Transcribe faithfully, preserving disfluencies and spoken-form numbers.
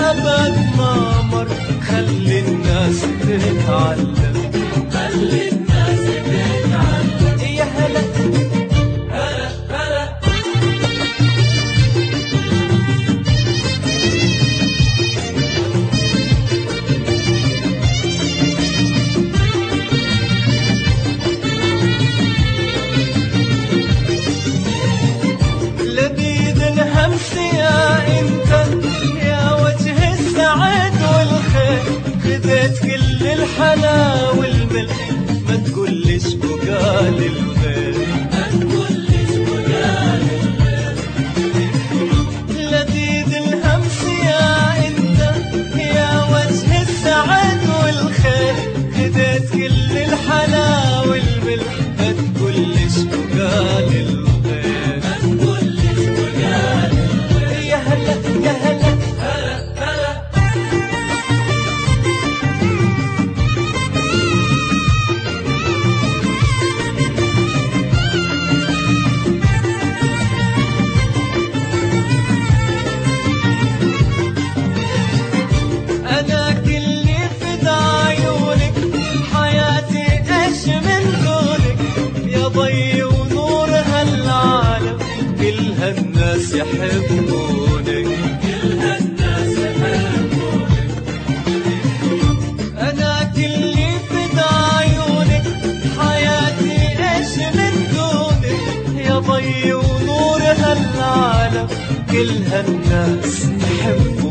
أبد ما مر. خلي الناس تتعلم، خلي الناس تتعلم. يا هلا هلا هلا. لبيد الهمس يا انت، يا وجه السعد والخير. خذيت كل الحلا والملح، ما تقولش بقال الغير، ما تقولش بقال الغير. لذيذ الهمس يا انت، يا وجه السعد والخير. خذيت كل الحلا والملح، ما تقولش بقال الغير، ما تقولش بقال الغير. يا هلا يا هلا هلا هلا. أنا كلي فدا عيونك، حياتي إيش من دونك. يا ضي ونور هالعالم، كل هالناس يحبونك، كل هالناس يحبونك. أنا كلي فدا عيونك، حياتي إيش من دونك. يا ضي ونور هالعالم، كل هالناس يحبونك.